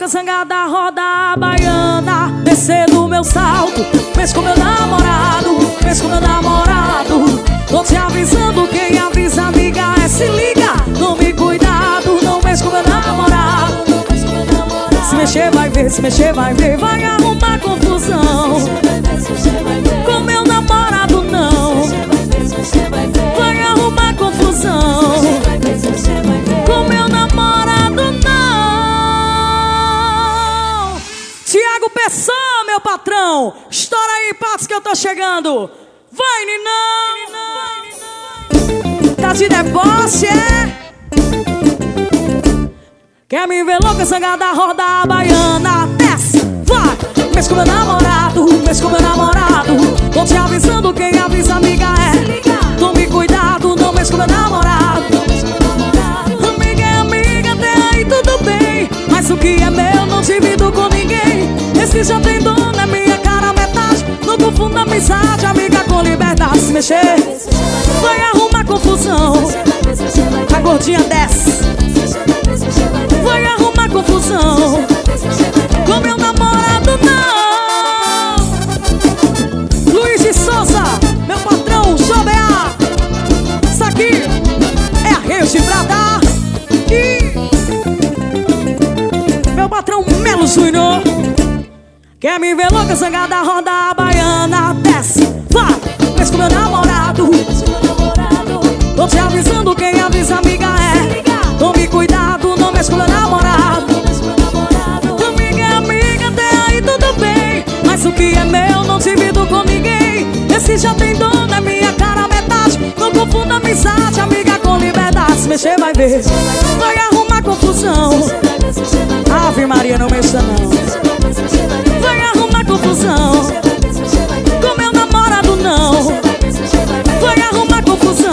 louca, zangada, roda a baiana, descer do meu salto, mexe com meu namorado, mexe com meu namorado. Tô te avisando, quem avisa amiga é se liga. Tome cuidado, não mexe com meu namorado. Se mexer vai ver, se mexer vai ver, vai arrumar confusão. Com meu namorado não, vai arrumar confusão. Com meu namorado não. Tiago Pessoa, meu patrão, estoura aí, Patos, que eu tô chegando. Vai, Ninão. Tá de deboche, é? Quer me ver louca, zangada, roda a baiana, desce, vai. Mexe com meu namorado, mexe com meu namorado. Tô te avisando, quem avisa amiga é. Tome cuidado, não mexe com meu namorado. Amiga é amiga, até aí tudo bem, mas o que é meu não divido com ninguém. Esse já tem dono, é minha cara metade. Não confunda amizade, amiga com liberdade. Se mexer, vai arrumar confusão. A gordinha desce, vai arrumar confusão. Com meu namorado não. Luiz de Souza, meu patrão, Jobear. Isso aqui é a Rede Brada. E meu patrão Melo Júnior. Quer me ver louca, zangada, roda a baiana, desce, vai. Mexe com meu namorado. Tô te avisando, quem avisa amiga é. Tome cuidado, não mexe com meu namorado. Amiga é amiga, até aí tudo bem, mas o que é meu não divido com ninguém. Esse já tem dono, é minha cara metade. Não confunda amizade, amiga com liberdade. Se mexer vai ver, vai arrumar confusão. Ave Maria, não mexa não. Vai arrumar confusão. Com meu namorado não, vai arrumar confusão.